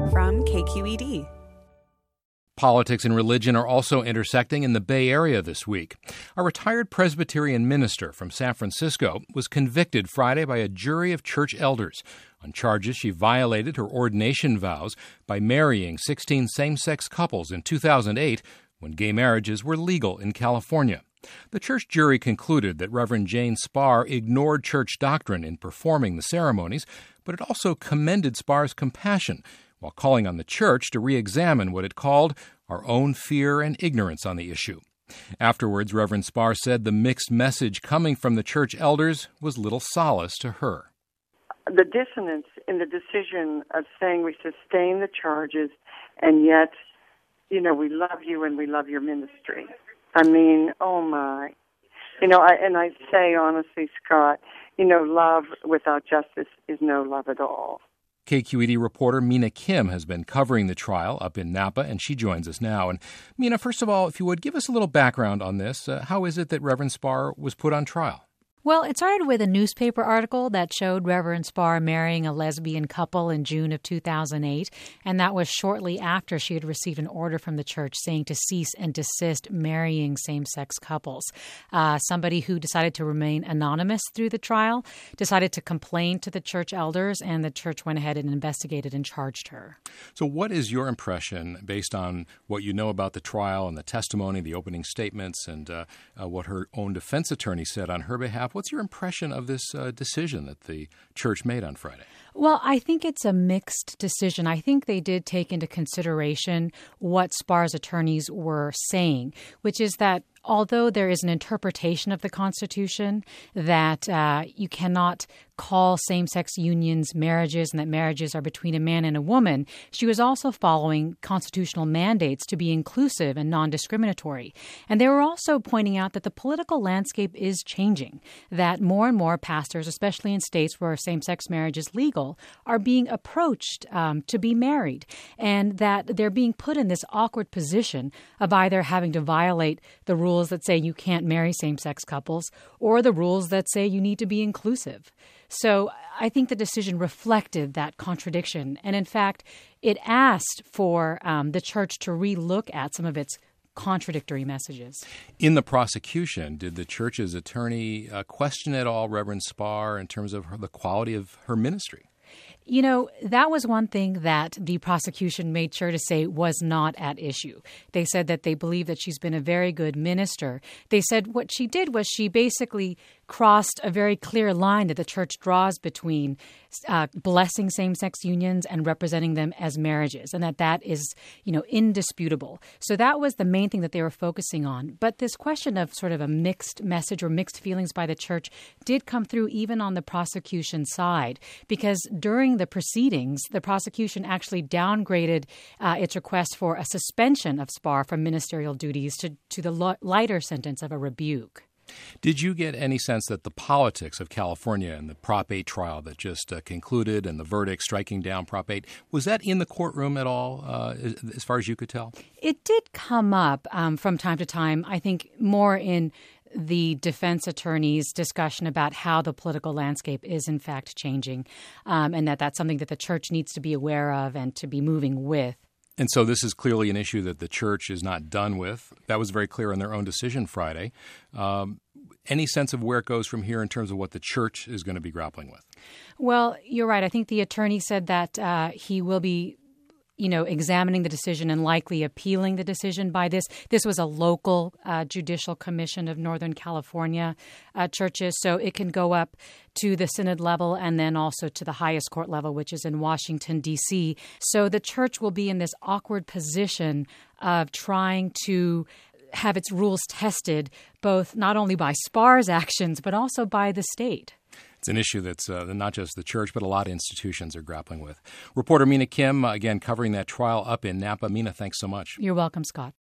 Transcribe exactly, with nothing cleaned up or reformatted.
from K Q E D. Politics and religion are also intersecting in the Bay Area this week. A retired Presbyterian minister from San Francisco was convicted Friday by a jury of church elders on charges she violated her ordination vows by marrying sixteen same-sex couples in two thousand eight when gay marriages were legal in California. The church jury concluded that Reverend Jane Spar ignored church doctrine in performing the ceremonies, but it also commended Spar's compassion while calling on the church to re-examine what it called our own fear and ignorance on the issue. Afterwards, Reverend Spar said the mixed message coming from the church elders was little solace to her. The dissonance in the decision of saying we sustain the charges and yet, you know, we love you and we love your ministry. I mean, oh my. You know, I, and I say honestly, Scott, you know, love without justice is no love at all. K Q E D reporter Mina Kim has been covering the trial up in Napa, and she joins us now. And Mina, first of all, if you would, give us a little background on this. Uh, how is it that Reverend Spar was put on trial? Well, it started with a newspaper article that showed Reverend Spar marrying a lesbian couple in June of two thousand eight, and that was shortly after she had received an order from the church saying to cease and desist marrying same-sex couples. Uh, somebody who decided to remain anonymous through the trial decided to complain to the church elders, and the church went ahead and investigated and charged her. So what is your impression, based on what you know about the trial and the testimony, the opening statements, and uh, uh, what her own defense attorney said on her behalf? What's your impression of this uh, decision that the church made on Friday? Well, I think it's a mixed decision. I think they did take into consideration what Spar's attorneys were saying, which is that although there is an interpretation of the Constitution that uh, you cannot call same-sex unions marriages and that marriages are between a man and a woman, she was also following constitutional mandates to be inclusive and non-discriminatory. And they were also pointing out that the political landscape is changing, that more and more pastors, especially in states where same-sex marriage is legal, are being approached um, to be married, and that they're being put in this awkward position of either having to violate the rules that say you can't marry same-sex couples or the rules that say you need to be inclusive. So I think the decision reflected that contradiction. And in fact, it asked for um, the church to relook at some of its contradictory messages. In the prosecution, did the church's attorney uh, question at all Reverend Spar in terms of her, the quality of her ministry? You know, that was one thing that the prosecution made sure to say was not at issue. They said that they believe that she's been a very good minister. They said what she did was she basically crossed a very clear line that the church draws between uh, blessing same-sex unions and representing them as marriages, and that that is, you know, indisputable. So that was the main thing that they were focusing on. But this question of sort of a mixed message or mixed feelings by the church did come through even on the prosecution side, because during the proceedings, the prosecution actually downgraded uh, its request for a suspension of Spar from ministerial duties to, to the lo- lighter sentence of a rebuke. Did you get any sense that the politics of California and the Prop eight trial that just uh, concluded and the verdict striking down Prop eight, was that in the courtroom at all, uh, as, as far as you could tell? It did come up um, from time to time, I think more in the defense attorney's discussion about how the political landscape is in fact changing, um, and that that's something that the church needs to be aware of and to be moving with. And so this is clearly an issue that the church is not done with. That was very clear in their own decision Friday. Um, any sense of where it goes from here in terms of what the church is going to be grappling with? Well, you're right. I think the attorney said that uh, he will be you know, examining the decision and likely appealing the decision by this. This was a local uh, judicial commission of Northern California uh, churches, so it can go up to the synod level and then also to the highest court level, which is in Washington, D C. So the church will be in this awkward position of trying to have its rules tested, both not only by Spar's actions, but also by the state. It's an issue that's uh, not just the church, but a lot of institutions are grappling with. Reporter Mina Kim, uh, again, covering that trial up in Napa. Mina, thanks so much. You're welcome, Scott.